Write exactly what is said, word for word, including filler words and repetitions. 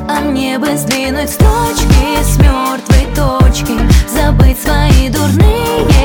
А мне бы сдвинуть с точки, с мертвой точки, забыть свои дурные